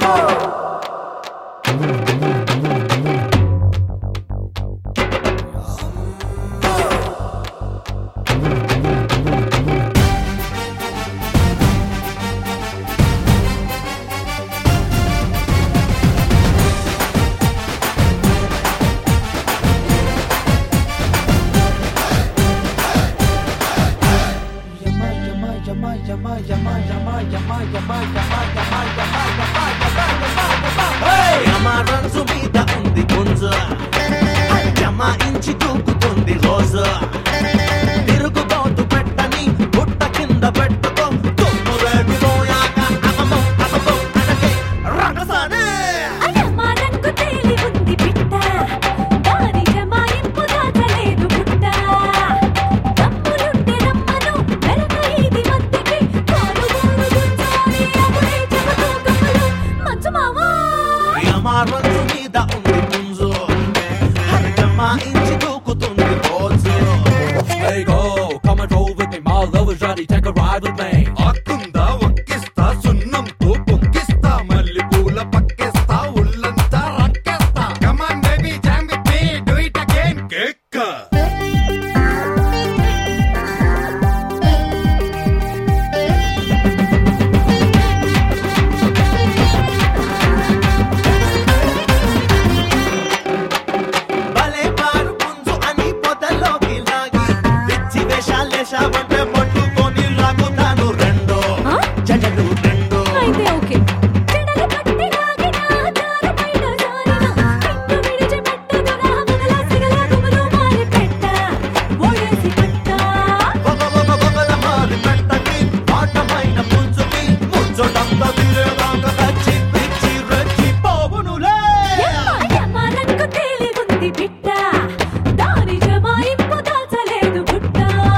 మనసు మీద ఉంది గుంజ జమాయించి దూకుతుంది రోజు తిరుగుబోతు పెట్టని గుట్ట కింద పెట్టుకో తుమ్ము రేగిపోయాక అమమో అమమో అనకే రంగసానే అయ్యమ్మ రంగు తేలి ఉంది పిట్ట దాని జమాయింపు దాచలేదు పుట్ట తమ్ములుంటే రమ్మను వెనక ఇది మధ్యకి కాలు గోరు గుంజాలి అప్పుడే చెబుతూ కమ్మలు మంచు మావా మనసు మీద ఉంది గుంజ జమాయించి దూకుతుంది రోజు Hey go, come and roll with me, my love is ready, take a ride with me. ఆకుందా ఒక్కిస్తా సున్నంతో పొక్కిస్తా మల్లి పూల పక్కేస్తా ఉల్లంతా రక్కేస్తా come on baby jam with me do it again కేక్ భలే పారు గుంజు అని పొదలోకి లాగి పిచ్చి వేషాలేశావంటే పట్టుకొని లాగుతాను రెండో జడలు రెండో అయితే ఓకే చెడలు పట్టి లాగినా జారు పైన జారినా నిన్ను విడిచిపెట్టదురా మొదల సిగల గుబలు మారి పెట్ట ఓడేసి పట్ట బొగల మారి పెట్టకి పాటమైన పుంజుకి ముచ్చటంతా తిరేదాకా కచ్చి పిచ్చి రెచ్చి పోవునులే యమ్మ రంగు తేలి ఉంది పిట్ట దాని జమాయింపు దాచలేదు పుట్ట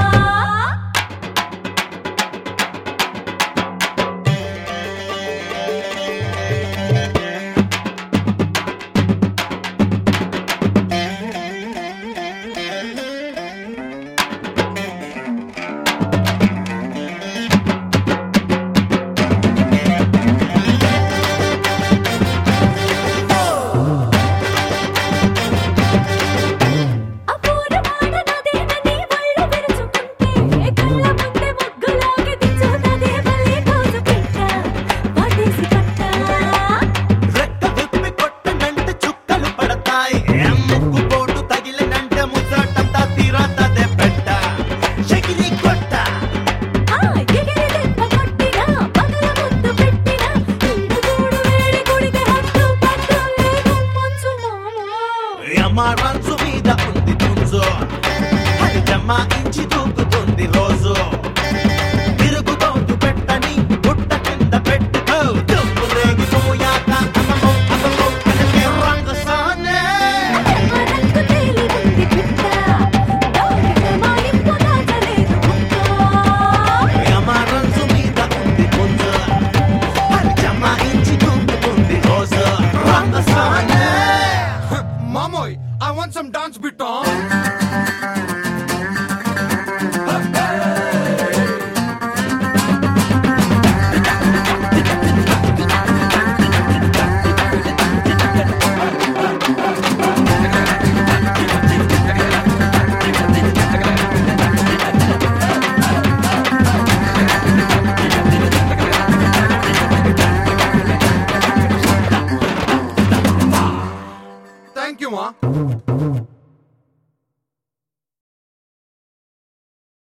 అపూర్వమైన నదేనని వళ్ళు విరుచుకుంటే కళ్ళ ముందే ముగ్గులోకి దించుతదే మళ్ళీ కోసు పిట్ట వాటేసి పట్ట రెక్క విప్పి కొట్టనంటే చుక్కలు పడతాయి ముక్కు పోటు తగిలినంటే ముచ్చటంతా తీరతదే పెట్ట షకిలి కొట్ట ఎగిరి దెబ్బ కొట్టినా పగల ముద్దు పెట్టినా ఇండు గూడు వేడి గుడికి హద్దు పట్టు లేదు మంచు మామ మనసు మీద ఉంది గుంజు అది జమాయించి దూకుతుంది రోజు తిరుగుబోతు పెట్టని గుట్ట కింద పెట్టుకో తుమ్ము రేగిపోయాక అమమో అమమో అనకే రంగసానే యమ్మ రంగు తేలి ఉంది పిట్ట దాని జమాయింపు దాచలేదు పుట్ట మనసు మీద ఉంది గుంజు అది జమాయించి దూకుతుంది రోజు రంగసానే మామోయ్ I want some dance bit on thank you మా